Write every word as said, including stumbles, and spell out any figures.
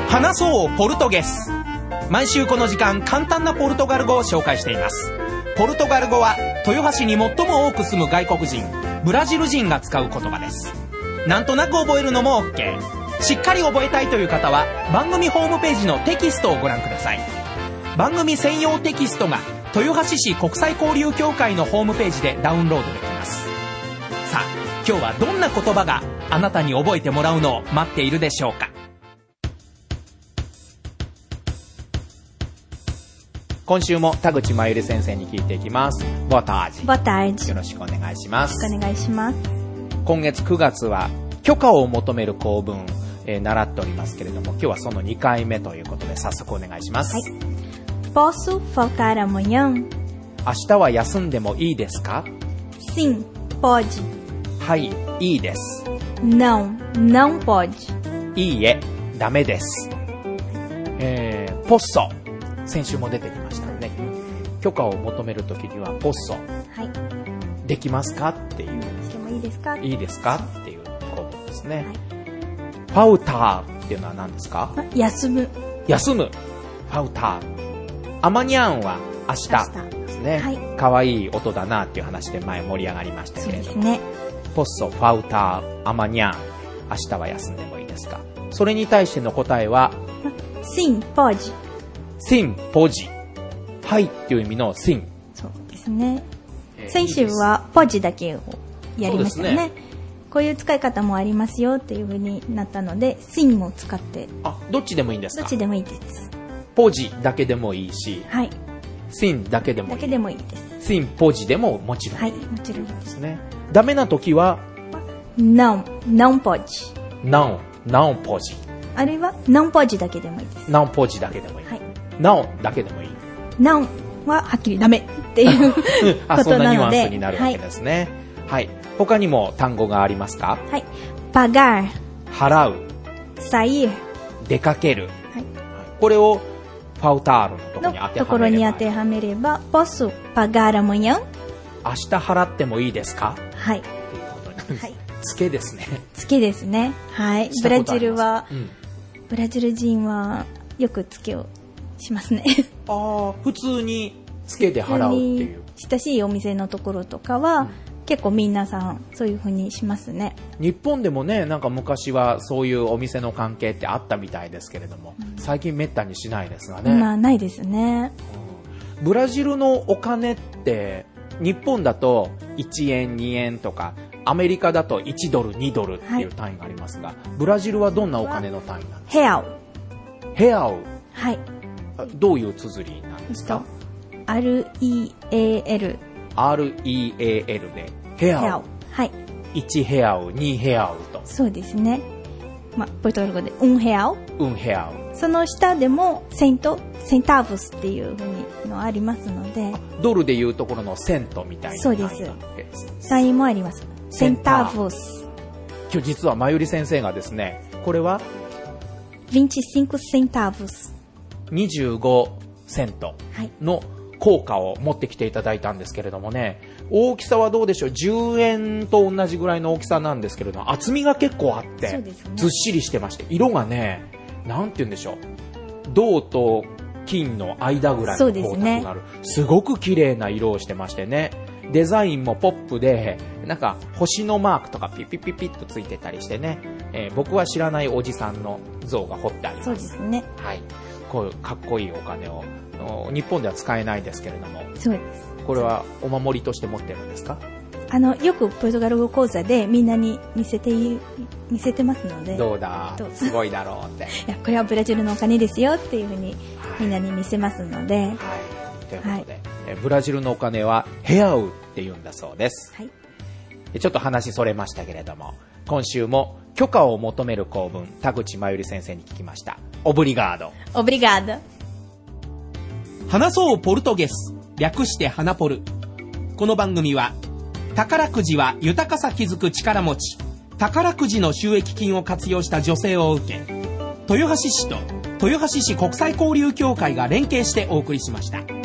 話そうポルトゲス。毎週この時間簡単なポルトガル語を紹介しています。ポルトガル語は豊橋に最も多く住む外国人ブラジル人が使う言葉です。なんとなく覚えるのも OK。 しっかり覚えたいという方は番組ホームページのテキストをご覧ください。番組専用テキストが豊橋市国際交流協会のホームページでダウンロードできます。さあ今日はどんな言葉があなたに覚えてもらうのを待っているでしょうか。今週も田口真由里先生に聞いていきます。ボタージ。 ボタージ。 よろしくお願いします。 お願いします。 今月くがつは許可を求める構文、えー、習っておりますけれども、今日はそのにかいめということで早速お願いします。はい。 Posso faltar amanhã? 明日は休んでもいいですか？ Sim, pode. はい、いいです。 Não, não pode. いいえ、ダメです。えー、ポッソ。先週も出てきましたね。許可を求めるときにはポッソ、はい、できますかっていう、 してもいいですか、 いいですかっていう構文ですね。はい、ファウターっていうのは何ですか？ 休む。 休む。ファウター。アマニャンは明日ですね。はい、かわいい音だなっていう話で前盛り上がりましたけれども、そうですね、ポッソ、ファウター、アマニャン、明日は休んでもいいですか？それに対しての答えは Sim, pode。 シンポジ、はいっていう意味のシン。 そうですね。えー、先週はポジだけをやりましたよ ね, ね。こういう使い方もありますよっていう風になったので、シンを使って。 あ、どっちでもいいんですか？ どっちでもいいです。 ポジだけでもいいし、はい。シンだけでもいい。 だけでもいいです。 シンポジでももちろん。 はい、もちろんですね。ダメな時は não, não pode。 não, não pode。 あるいは não pode だけでもいいです。 não pode だけでもいい。はい。なおだけでもいい。 なおははっきりダメっていうことなので、 あ、そんなニュアンスになるわけですね。はい。はい、他にも単語がありますか？ はい。pagar、 払う、 sair、 出かける。はい。これをファウタールのところに当てはめれば。 ところに当てはめれば、posso pagar amanhã？ 明日払ってもいいですか？ はい。 はい。つけですね。 つけですね。はい。ブラジルは、うん、ブラジル人はよくつけをしますね。 ああ、普通につけて払うっていう。 親しいお店のところとかは、うん、結構皆さんそういう風にしますね。 日本でもね、なんか昔はそういうお店の関係ってあったみたいですけれども、うん、最近めったにしないですがね。 まあないですね。 うん、ブラジルのお金って日本だといちえんにえんとか、アメリカだといちドルにドルっていう単位がありますが、はい、ブラジルはどんなお金の単位なんですか？ヘアウ。ヘアウ。 はい。 どういう綴りなんですか？ アールイーエーエル。 アールイーエーエル でヘアウ。 はい。 いちヘアウ、にヘアウと。 そうですね。まあ、ポルトガル語でウンヘアウ。 ウンヘアウ。 その下でもセント、センターブスっていう風にのありますので。 ドルでいうところのセントみたいな。 そうです。単位もあります。センターブス。 今日実はまゆり先生がですね、これはにじゅうごセンターブス。 にじゅうごセントの硬貨を持ってきていただいたんですけれどもね、大きさはどうでしょう？じゅうえんと同じぐらいの大きさなんですけれども、厚みが結構あって、ね、ずっしりしてまして、色がね、なんて言うんでしょう、銅と金の間ぐらいの光沢がある、す、ね、すごく綺麗な色をしてましてね、デザインもポップで、なんか星のマークとかピッピッピッピッとついてたりしてね、えー、僕は知らないおじさんの像が彫ってあります。 そうですね。 はい。こういうかっこいいお金を日本では使えないですけれども、 そうです。 これはお守りとして持ってるんですか？ あのよくポルトガル語講座でみんなに見せて見せてますので、 どうだすごいだろうっていやこれはブラジルのお金ですよっていうふうにみんなに見せますので、はい、はい、 ということで、はい、えブラジルのお金はヘアウって言うんだそうです、はい、ちょっと話それましたけれども、今週も許可を求める構文、田口真由里先生に聞きました。オブリガード。 オブリガード。 話そうポルトゲス、略して花ポル。この番組は宝くじは豊かさ気づく力持ち、宝くじの収益金を活用した女性を受け、豊橋市と豊橋市国際交流協会が連携してお送りしました。